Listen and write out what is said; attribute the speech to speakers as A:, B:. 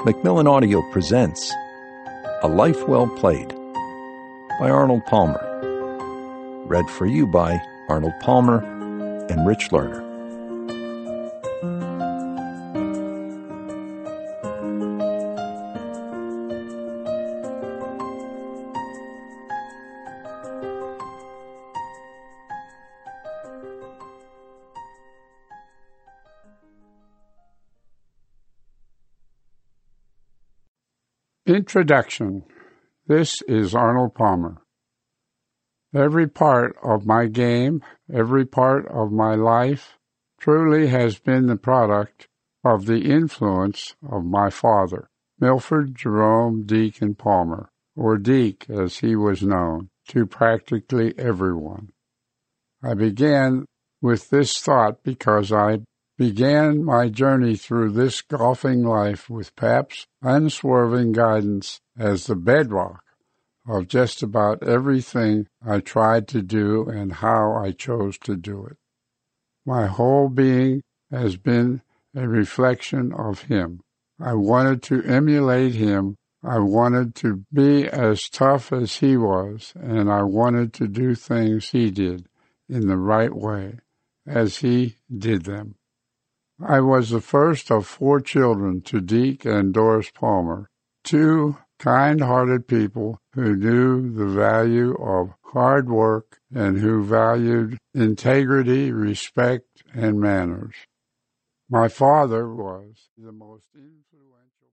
A: Macmillan Audio presents A Life Well Played by Arnold Palmer. Read for you by Arnold Palmer and Rich Lerner.
B: Introduction. This is Arnold Palmer. Every part of my game, every part of my life, truly has been the product of the influence of my father, Milford Jerome Deacon Palmer, or Deke as he was known, to practically everyone. I began with this thought because I began my journey through this golfing life with Pap's unswerving guidance as the bedrock of just about everything I tried to do and how I chose to do it. My whole being has been a reflection of him. I wanted to emulate him. I wanted to be as tough as he was, and I wanted to do things he did in the right way, as he did them. I was the first of 4 children to Deke and Doris Palmer, 2 kind-hearted people who knew the value of hard work and who valued integrity, respect, and manners. My father was the most influential